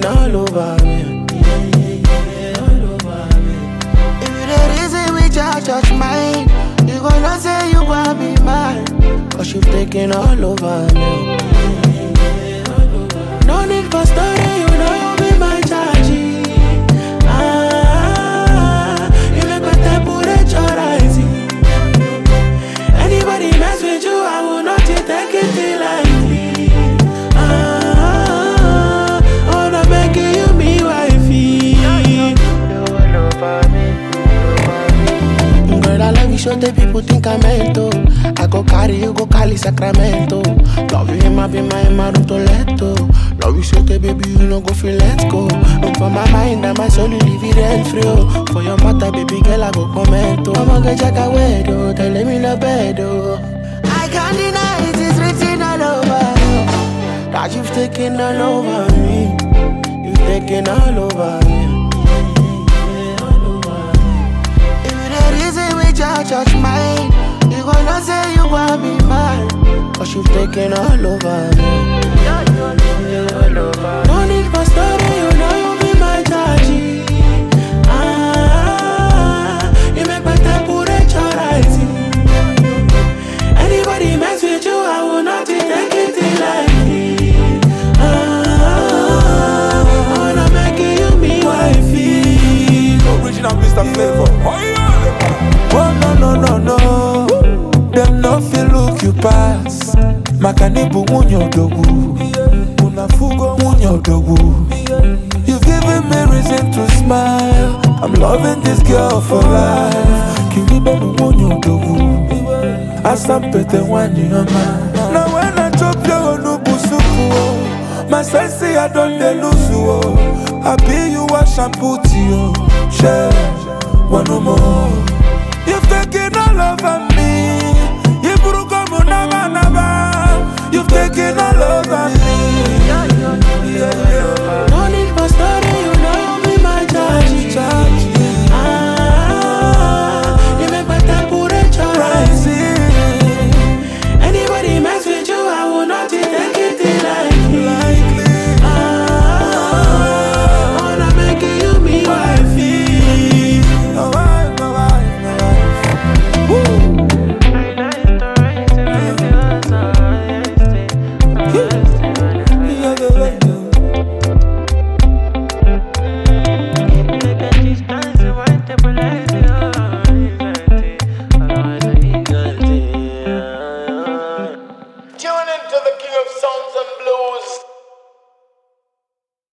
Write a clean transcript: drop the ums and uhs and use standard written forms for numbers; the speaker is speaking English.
all over me. All over me. If you the reason we judge mine, you gonna say you wanna be mine. Cause you've taken all over me. No need for story, you know you be my charge. You make my temperature rising. Anybody mess with you, I will not take it lightly. Oh, no, making you me wifey. Girl, I love you, so the people think I'm mental. I go carry you, go Cali, Sacramento. Love you, my room to let go. Love you, so the baby, you no go feel let go. Look for my mind and my soul, you leave it rent free. For your matter, baby girl, I go comment. I'ma get jack away, though. Tell me no bed, I can't deny it, it's written all over. That you've taken all over me. You've taken all over me. If the reason we judge mine, you gonna say you wanna be mine. Cause you've taken all over me. No need for story, you know you be my charge. You make my temperature rising. Anybody mess with you, I will not take it lightly. I'm not making you me wifey. Original Mr. Flavor. Oh no. Them no feel look you pass. Makanibu munyo dogu. Unafugo munyo dogu. You've given me reason to smile. I'm loving this girl for life. Kilibelu munyo dogu. Asampete wanyi yama. Now when I chop your onubusuku, my sense I don't lose you. I be you a shampoo to you. Share one more. You've taken all over me.